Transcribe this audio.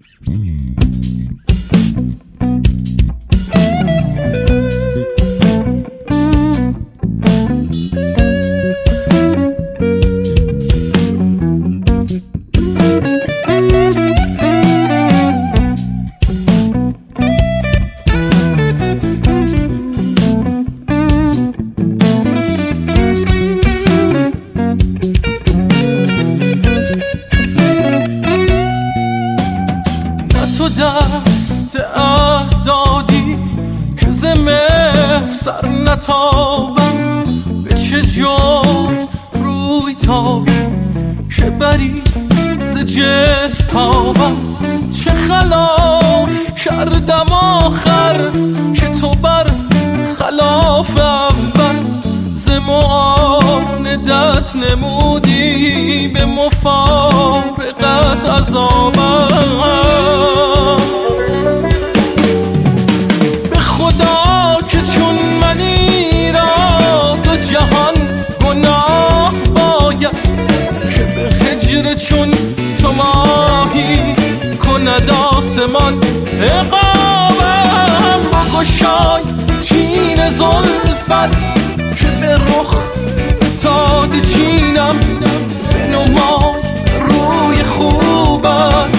دست عهد دادی که ز مهر سر نتابم، به چه جرم روی تابی که بری ز جسم تابم. چه خلاف کردم آخر که تو بر خلاف اول ز معاندت نمودی به مفارقت عذابم. به خدا که چون منی را دو جهان گناه باید، که به هجر چون تو ماهی کند آسمان عقابم. بگشای چین زلفت که به رخ فتاده چینم، بنمای روی خوبت